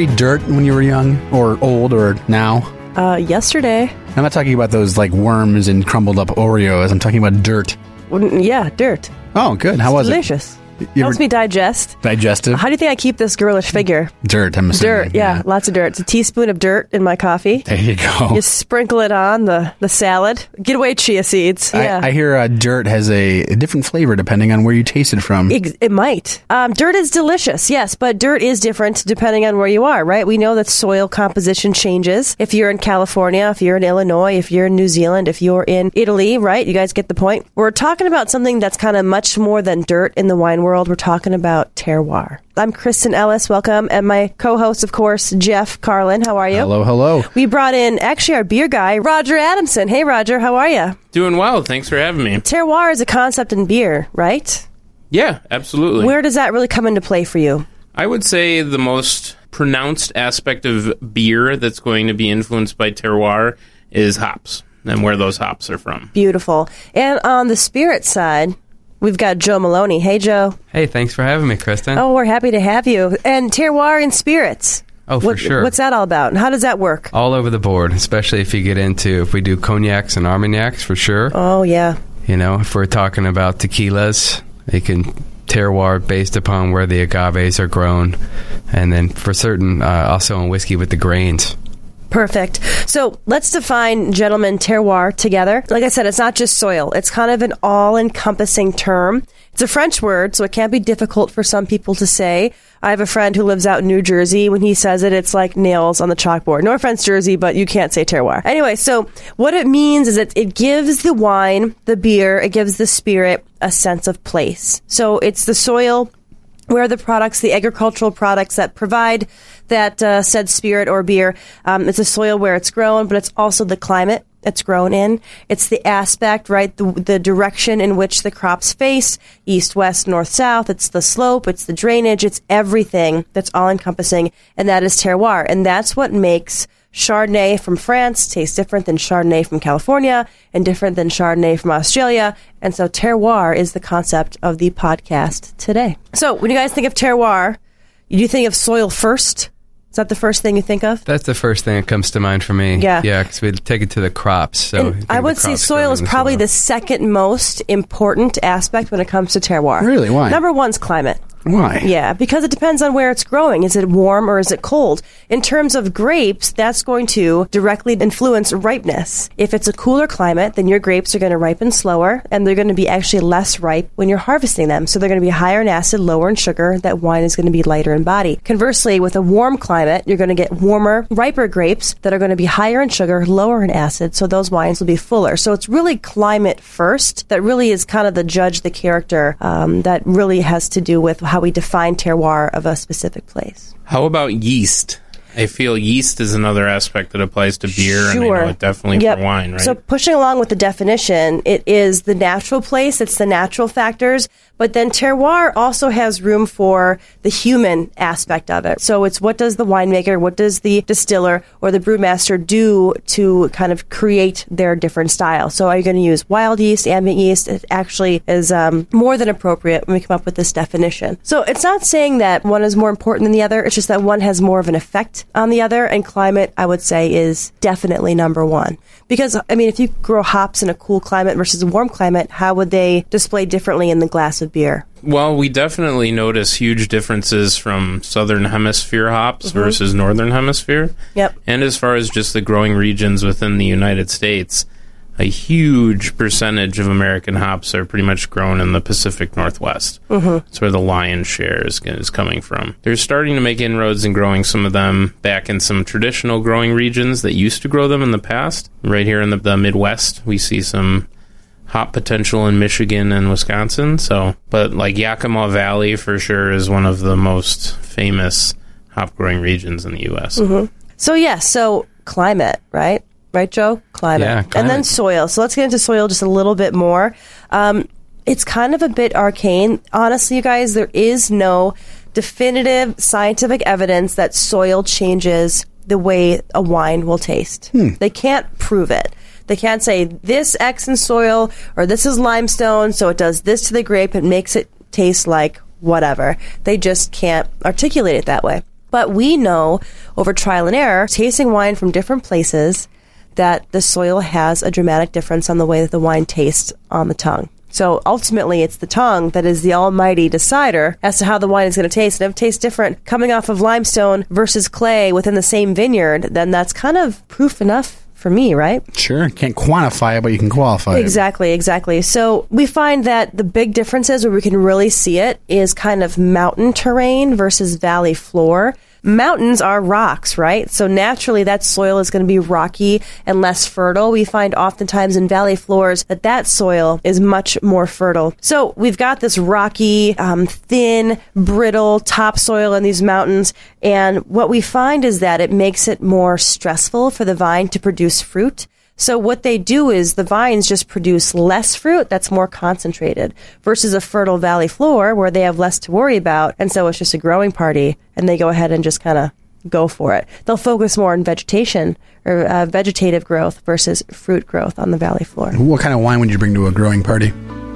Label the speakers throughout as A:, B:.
A: eat dirt when you were young or old or now?
B: Yesterday.
A: I'm not talking about those like worms and crumbled up Oreos. I'm talking about dirt.
B: Yeah, dirt.
A: Oh, good. How was
B: Delicious.
A: it?
B: Helps me digest.
A: Digestive?
B: How do you think I keep this girlish figure?
A: Dirt, I'm assuming.
B: Dirt, yeah, lots of dirt. It's a teaspoon of dirt in my coffee.
A: There you go.
B: You sprinkle it on the salad. Get away, chia seeds. Yeah.
A: I hear dirt has a different flavor depending on where you taste it from.
B: It might. Dirt is delicious, yes, but dirt is different depending on where you are, right? We know that soil composition changes. If you're in California, if you're in Illinois, if you're in New Zealand, if you're in Italy, right? You guys get the point. We're talking about something that's kind of much more than dirt in the wine world. We're talking about terroir. I'm Kristen Ellis, welcome, and my co-host, of course, Jeff Carlin. How are you?
A: Hello, hello.
B: We brought in, actually, our beer guy, Roger Adamson. Hey, Roger, how are you?
C: Doing well. Thanks for having me.
B: Terroir is a concept in beer, right?
C: Yeah, absolutely.
B: Where does that really come into play for you?
C: I would say the most pronounced aspect of beer that's going to be influenced by terroir is hops and where those hops are from.
B: Beautiful. And on the spirit side, we've got Joe Maloney. Hey, Joe.
D: Hey, thanks for having me, Kristen.
B: Oh, we're happy to have you. And terroir and spirits.
D: Oh, for sure.
B: What's that all about? And how does that work?
D: All over the board, especially if you get into, if we do cognacs and armagnacs, for sure.
B: Oh, yeah.
D: You know, if we're talking about tequilas, it can terroir based upon where the agaves are grown. And then for certain, also in whiskey with the grains.
B: Perfect. So let's define, gentlemen, terroir together. Like I said, it's not just soil. It's kind of an all-encompassing term. It's a French word, so it can be difficult for some people to say. I have a friend who lives out in New Jersey. When he says it, it's like nails on the chalkboard. No offense, Jersey, but you can't say terroir. Anyway, so what it means is that it gives the wine, the beer, it gives the spirit a sense of place. So it's the soil where the products, the agricultural products that provide that said spirit or beer, it's a soil where it's grown, but it's also the climate it's grown in. It's the aspect, right, the direction in which the crops face, east, west, north, south. It's the slope, it's the drainage, it's everything that's all-encompassing, and that is terroir. And that's what makes Chardonnay from France taste different than Chardonnay from California and different than Chardonnay from Australia. And so terroir is the concept of the podcast today. So when you guys think of terroir, do you think of soil first? Is that the first thing you think of?
D: That's the first thing that comes to mind for me.
B: Yeah.
D: Yeah, because we take it to the crops. So
B: I would say soil is probably the second most important aspect when it comes to terroir.
A: Really? Why?
B: Number one's climate.
A: Why?
B: Yeah, because it depends on where it's growing. Is it warm or is it cold? In terms of grapes, that's going to directly influence ripeness. If it's a cooler climate, then your grapes are going to ripen slower, and they're going to be actually less ripe when you're harvesting them. So they're going to be higher in acid, lower in sugar. That wine is going to be lighter in body. Conversely, with a warm climate, you're going to get warmer, riper grapes that are going to be higher in sugar, lower in acid, so those wines will be fuller. So it's really climate first that really is kind of the judge, the character, that really has to do with how we define terroir of a specific place.
C: How about yeast? I feel yeast is another aspect that applies to beer, and I know it definitely for wine, right?
B: So pushing along with the definition, it is the natural place, it's the natural factors, but then terroir also has room for the human aspect of it. So it's what does the winemaker, what does the distiller or the brewmaster do to kind of create their different style? So are you going to use wild yeast, ambient yeast? It actually is more than appropriate when we come up with this definition. So it's not saying that one is more important than the other, it's just that one has more of an effect on the other, and climate, I would say, is definitely number one. Because, I mean, if you grow hops in a cool climate versus a warm climate, how would they display differently in the glass of beer?
C: Well, we definitely notice huge differences from southern hemisphere hops versus northern hemisphere.
B: Yep.
C: And as far as just the growing regions within the United States, a huge percentage of American hops are pretty much grown in the Pacific Northwest. That's where the lion's share is coming from. They're starting to make inroads in growing some of them back in some traditional growing regions that used to grow them in the past. Right here in the Midwest, we see some hop potential in Michigan and Wisconsin. But like Yakima Valley for sure is one of the most famous hop growing regions in the U.S.
B: So climate, right? Right, Joe? Climate.
D: Yeah, climate.
B: And then soil. So let's get into soil just a little bit more. It's kind of a bit arcane. Honestly, you guys, there is no definitive scientific evidence that soil changes the way a wine will taste. They can't prove it. They can't say this X in soil or this is limestone, so it does this to the grape. It makes it taste like whatever. They just can't articulate it that way. But we know over trial and error, tasting wine from different places, that the soil has a dramatic difference on the way that the wine tastes on the tongue. So ultimately, it's the tongue that is the almighty decider as to how the wine is going to taste. And if it tastes different coming off of limestone versus clay within the same vineyard, then that's kind of proof enough for me, right?
A: Sure. Can't quantify it, but you can qualify it.
B: Exactly. So we find that the big differences where we can really see it is kind of mountain terrain versus valley floor. Mountains are rocks, right? So naturally that soil is going to be rocky and less fertile. We find oftentimes in valley floors that soil is much more fertile. So we've got this rocky, thin, brittle topsoil in these mountains. And what we find is that it makes it more stressful for the vine to produce fruit. So what they do is the vines just produce less fruit that's more concentrated versus a fertile valley floor where they have less to worry about. And so it's just a growing party and they go ahead and just kind of go for it. They'll focus more on vegetation or vegetative growth versus fruit growth on the valley floor.
A: What kind of wine would you bring to a growing party?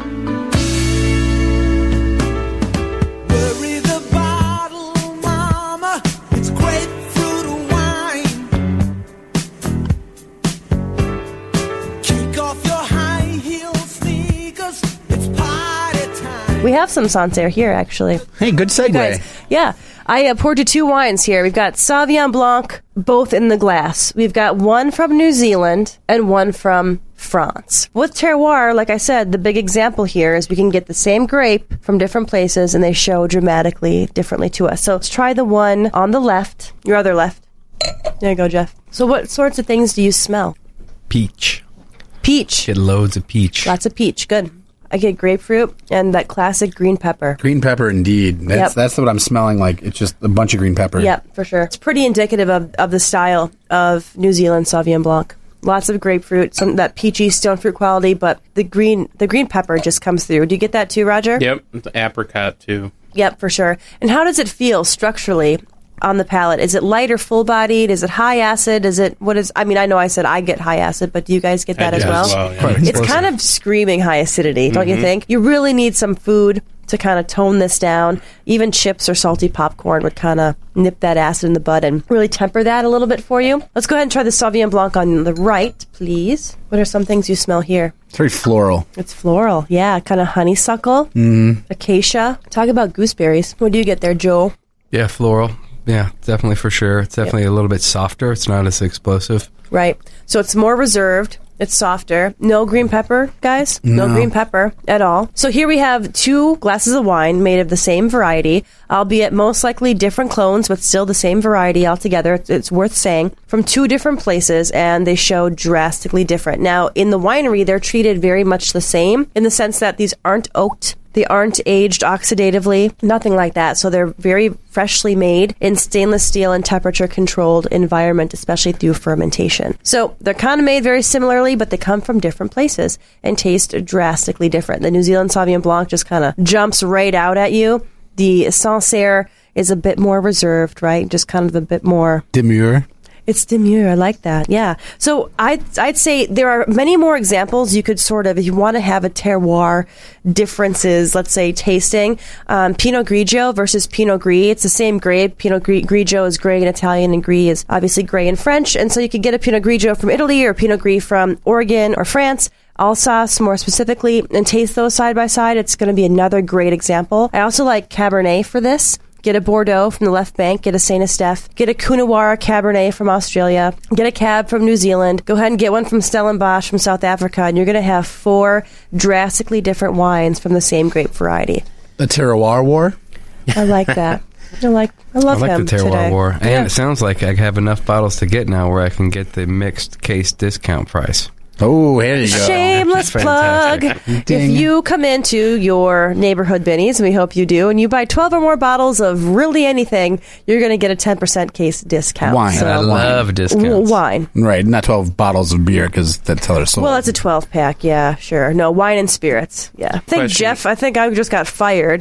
B: We have some Sancerre here, actually.
A: Hey, good segue.
B: Guys, yeah. I poured you 2 wines here. We've got Sauvignon Blanc, both in the glass. We've got one from New Zealand and one from France. With terroir, like I said, the big example here is we can get the same grape from different places and they show dramatically differently to us. So let's try the one on the left, your other left. There you go, Jeff. So what sorts of things do you smell?
D: Peach.
B: Peach.
D: Get loads of peach.
B: Lots of peach. Good. I get grapefruit and that classic green pepper.
A: Green pepper, indeed. That's what I'm smelling like. It's just a bunch of green pepper.
B: Yep, for sure. It's pretty indicative of the style of New Zealand Sauvignon Blanc. Lots of grapefruit, some that peachy stone fruit quality, but the green pepper just comes through. Do you get that too, Roger?
C: Yep, the apricot too.
B: Yep, for sure. And how does it feel structurally on the palate? Is it light or full-bodied? Is it high acid? I know I said I get high acid, but do you guys get that as well?
C: Yeah.
B: It's kind of screaming high acidity, don't you think? You really need some food to kind of tone this down. Even chips or salty popcorn would kind of nip that acid in the bud and really temper that a little bit for you. Let's go ahead and try the Sauvignon Blanc on the right, please. What are some things you smell here?
A: It's very floral.
B: It's floral, yeah. Kind of honeysuckle, acacia. Talk about gooseberries. What do you get there, Joe?
D: Yeah, floral. Yeah, definitely for sure. It's definitely a little bit softer. It's not as explosive.
B: Right. So it's more reserved. It's softer. No green pepper, guys. No green pepper at all. So here we have 2 glasses of wine made of the same variety, albeit most likely different clones, but still the same variety altogether. It's worth saying. From 2 different places, and they show drastically different. Now, in the winery, they're treated very much the same in the sense that these aren't oaked. They aren't aged oxidatively, nothing like that. So they're very freshly made in stainless steel and temperature-controlled environment, especially through fermentation. So they're kind of made very similarly, but they come from different places and taste drastically different. The New Zealand Sauvignon Blanc just kind of jumps right out at you. The Sancerre is a bit more reserved, right? Just kind of a bit more
A: Demure.
B: It's demure. I like that. Yeah. So I'd say there are many more examples you could sort of, if you want to have a terroir differences, let's say tasting, Pinot Grigio versus Pinot Gris. It's the same grape. Pinot Grigio is gray in Italian and Gris is obviously gray in French. And so you could get a Pinot Grigio from Italy or Pinot Gris from Oregon or France. Alsace, more specifically, and taste those side by side. It's going to be another great example. I also like Cabernet for this. Get a Bordeaux from the left bank, get a Saint Estèphe, get a Coonawarra Cabernet from Australia, get a Cab from New Zealand, go ahead and get one from Stellenbosch from South Africa, and you're going to have 4 drastically different wines from the same grape variety.
A: The terroir war?
B: I like that. I love him
D: the terroir
B: today.
D: war. And it sounds like I have enough bottles to get now where I can get the mixed case discount price.
A: Oh, here you go.
B: Shameless plug. If you come into your neighborhood Binny's, and we hope you do, and you buy 12 or more bottles of really anything, you're going to get a 10% case discount.
A: Wine.
D: I love discounts.
B: Wine.
A: Right, not 12 bottles of beer because that's how they're sold.
B: Well, it's a 12-pack, yeah, sure. No, wine and spirits, yeah. I think I just got fired.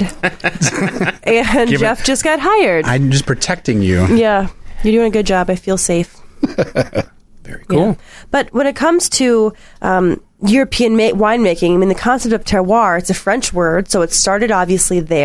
B: And Jeff just got hired.
A: I'm just protecting you.
B: Yeah, you're doing a good job. I feel safe.
A: Very cool.
B: Yeah. But when it comes to European winemaking, I mean, the concept of terroir, it's a French word, so it started obviously there.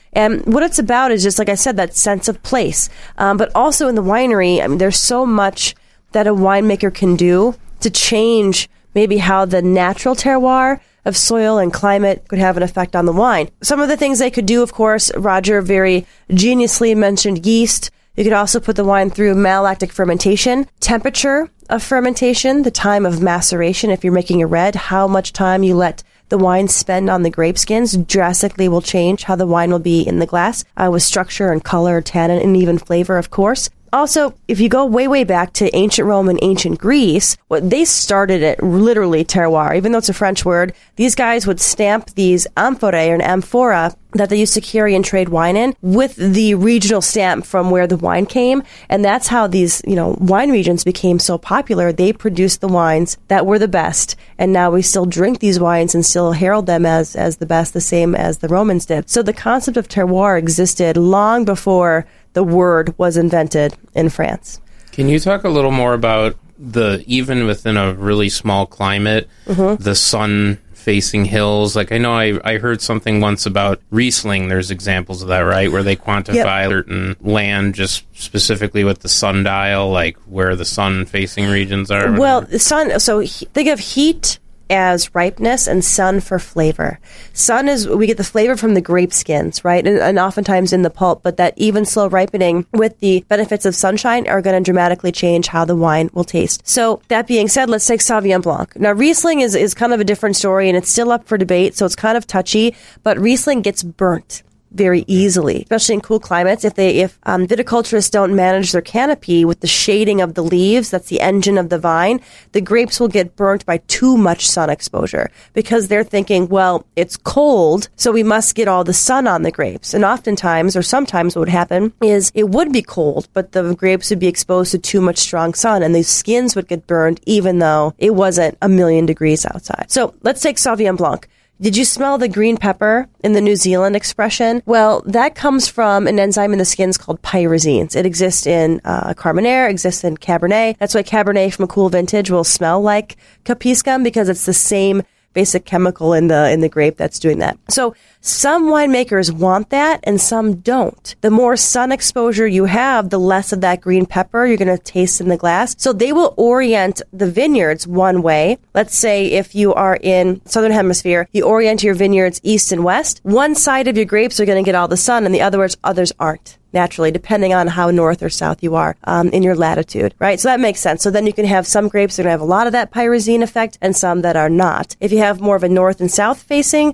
B: And what it's about is just, like I said, that sense of place. But also in the winery, I mean, there's so much that a winemaker can do to change maybe how the natural terroir of soil and climate could have an effect on the wine. Some of the things they could do, of course, Roger very geniusly mentioned yeast. You could also put the wine through malolactic fermentation, temperature of fermentation, the time of maceration. If you're making a red, how much time you let the wine spend on the grape skins drastically will change how the wine will be in the glass, with structure and color, tannin, and even flavor, of course. Also, if you go way, way back to ancient Rome and ancient Greece, they started it literally terroir. Even though it's a French word, these guys would stamp these amphorae or an amphora that they used to carry and trade wine in with the regional stamp from where the wine came. And that's how these, wine regions became so popular. They produced the wines that were the best. And now we still drink these wines and still herald them as the best, the same as the Romans did. So the concept of terroir existed long before the word was invented in France.
C: Can you talk a little more about even within a really small climate, the sun-facing hills? Like, I know I heard something once about Riesling. There's examples of that, right? Where they quantify certain land just specifically with the sundial, like where the sun-facing regions are.
B: Well, the sun, so think of heat as ripeness and sun for flavor. Sun is, we get the flavor from the grape skins, right? And oftentimes in the pulp, but that even slow ripening with the benefits of sunshine are going to dramatically change how the wine will taste. So that being said, let's take Sauvignon Blanc. Now, Riesling is kind of a different story and it's still up for debate, so it's kind of touchy, but Riesling gets burnt very easily, especially in cool climates. If viticulturists don't manage their canopy with the shading of the leaves, that's the engine of the vine, the grapes will get burnt by too much sun exposure because they're thinking, well, it's cold, so we must get all the sun on the grapes. And oftentimes, or sometimes what would happen is it would be cold, but the grapes would be exposed to too much strong sun and the skins would get burned even though it wasn't 1,000,000 degrees outside. So let's take Sauvignon Blanc. Did you smell the green pepper in the New Zealand expression? Well, that comes from an enzyme in the skins called pyrazines. It exists in Carmenere, exists in Cabernet. That's why Cabernet from a cool vintage will smell like Capsicum because it's the same basic chemical in the grape that's doing that. So some winemakers want that and some don't. The more sun exposure you have, the less of that green pepper you're going to taste in the glass. So they will orient the vineyards one way. Let's say if you are in Southern Hemisphere, you orient your vineyards east and west. One side of your grapes are going to get all the sun and the others aren't. Naturally, depending on how north or south you are in your latitude, right? So that makes sense. So then you can have some grapes that are going to have a lot of that pyrazine effect and some that are not. If you have more of a north and south facing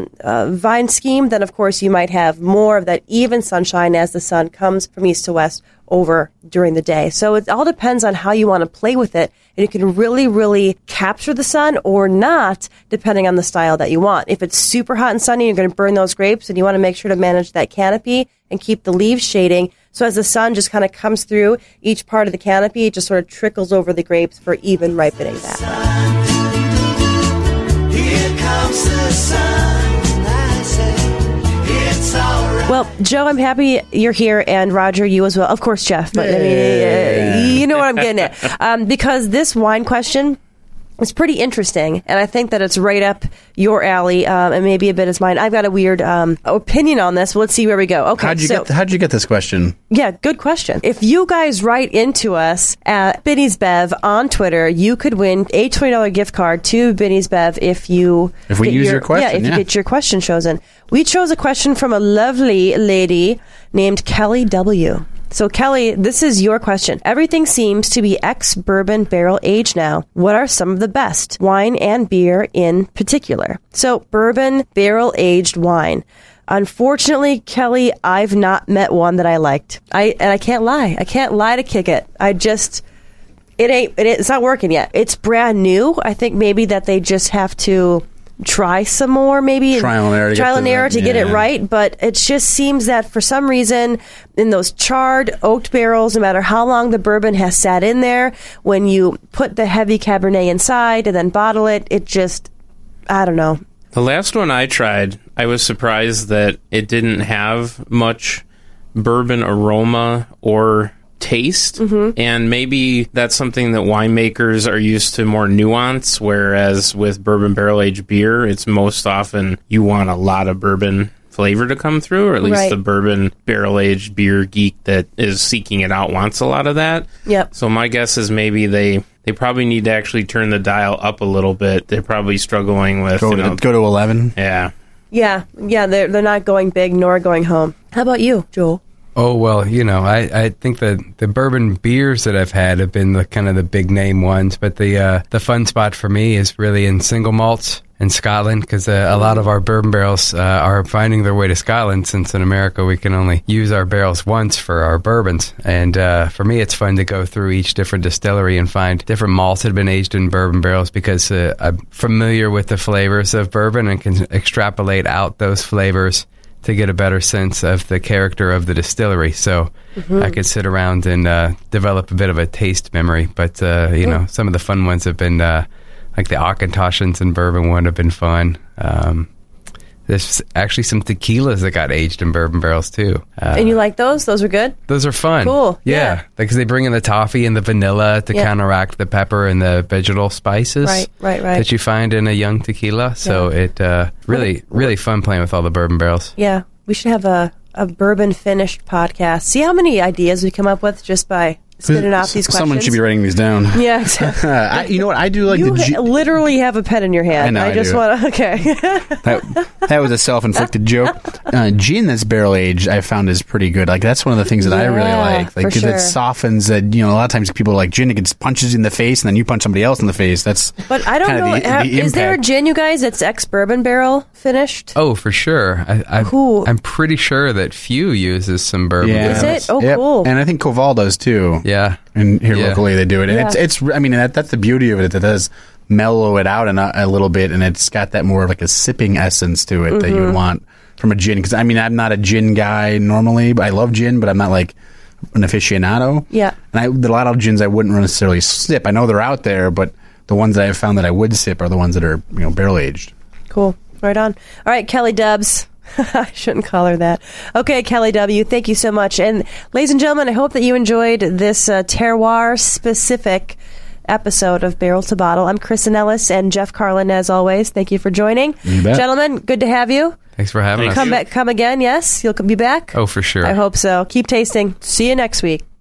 B: vine scheme, then of course you might have more of that even sunshine as the sun comes from east to west over during the day. So it all depends on how you want to play with it. And you can really, really capture the sun or not, depending on the style that you want. If it's super hot and sunny, you're going to burn those grapes and you want to make sure to manage that canopy and keep the leaves shading. So as the sun just kind of comes through each part of the canopy, it just sort of trickles over the grapes for even ripening that. Here comes the sun, I say, it's all right. Well, Joe, I'm happy you're here, and Roger, you as well. Of course, Jeff, but I mean, you know what I'm getting at. Because this wine question is pretty interesting, and I think that it's right up your alley, and maybe a bit as mine. I've got a weird opinion on this. Well, let's see where we go. Okay,
A: how'd you get this question?
B: Yeah, good question. If you guys write into us at Binny's Bev on Twitter, you could win a $20 gift card to Binny's Bev if we use your question. Yeah, if you get your question chosen. We chose a question from a lovely lady named Kelly W. So, Kelly, this is your question. Everything seems to be ex-bourbon barrel aged now. What are some of the best? Wine and beer in particular. So, bourbon barrel aged wine. Unfortunately, Kelly, I've not met one that I liked. I can't lie. I can't lie to kick it. It's not working yet. It's brand new. I think maybe that they just have to try some more, maybe
A: trial and error
B: to get it right. But it just seems that for some reason in those charred oaked barrels, no matter how long the bourbon has sat in there, when you put the heavy Cabernet inside and then bottle it, it just, I don't know.
C: The last one I tried, I was surprised that it didn't have much bourbon aroma or taste, and maybe that's something that winemakers are used to more nuance, whereas with bourbon barrel aged beer, it's most often you want a lot of bourbon flavor to come through, or at least
B: Right.
C: the bourbon barrel-aged beer geek that is seeking it out wants a lot of that.
B: Yep.
C: So my guess is maybe they probably need to actually turn the dial up a little bit. They're probably struggling with,
A: Go to 11.
C: yeah.
B: Yeah, they're not going big nor going home. How about you, Joel?
D: Oh, well, I think that the bourbon beers that I've had have been the kind of the big name ones, but the fun spot for me is really in single malts in Scotland, because a lot of our bourbon barrels are finding their way to Scotland, since in America we can only use our barrels once for our bourbons. And for me, it's fun to go through each different distillery and find different malts that have been aged in bourbon barrels, because I'm familiar with the flavors of bourbon and can extrapolate out those flavors to get a better sense of the character of the distillery. So I could sit around and develop a bit of a taste memory. But, some of the fun ones have been like the Auchentoshan's and bourbon one have been fun. There's actually some tequilas that got aged in bourbon barrels, too.
B: And you like those? Those are good?
D: Those are fun.
B: Cool, yeah.
D: Because they bring in the toffee and the vanilla to counteract the pepper and the vegetal spices
B: Right.
D: that you find in a young tequila. So it really fun playing with all the bourbon barrels.
B: Yeah. We should have a bourbon finished podcast. See how many ideas we come up with just by spitting out these questions.
A: Someone should be writing these down.
B: Yeah, exactly.
A: You know what? I do like
B: You
A: the
B: literally have a pen in your hand.
A: I know, I
B: just
A: do.
B: want to... Okay.
A: That was a self-inflicted joke. Gin that's barrel-aged I found is pretty good. Like, that's one of the things that I really like.
B: for
A: Because
B: sure.
A: it softens that, a lot of times people like gin, it gets punches you in the face, and then you punch somebody else in the face. That's
B: But I don't
A: kinda
B: know.
A: the
B: Is there a
A: impact.
B: gin, you guys, that's ex-bourbon barrel finished?
D: Oh, for sure.
B: Cool.
D: I'm pretty sure that Few uses some bourbon
A: Yeah.
B: Is
D: barrels.
B: it? Oh, cool.
A: And I think Koval does, too.
D: Yeah.
A: And here
D: Yeah.
A: locally they do it. And
B: Yeah.
A: it's I mean, that's the beauty of it. It does mellow it out a little bit, and it's got that more of like a sipping essence to it that you would want from a gin. Because, I mean, I'm not a gin guy normally, but I love gin, but I'm not like an aficionado.
B: Yeah.
A: And a lot of gins I wouldn't necessarily sip. I know they're out there, but the ones that I've found that I would sip are the ones that are, barrel aged.
B: Cool. Right on. All right, Kelly Dubs. I shouldn't call her that. Okay, Kelly W., thank you so much. And ladies and gentlemen, I hope that you enjoyed this terroir-specific episode of Barrel to Bottle. I'm Kristen Ellis and Jeff Carlin, as always. Thank you for joining.
A: You bet.
B: Gentlemen, good to have you.
D: Thanks for having us.
B: Come again, yes? You'll be back?
D: Oh, for sure.
B: I hope so. Keep tasting. See you next week.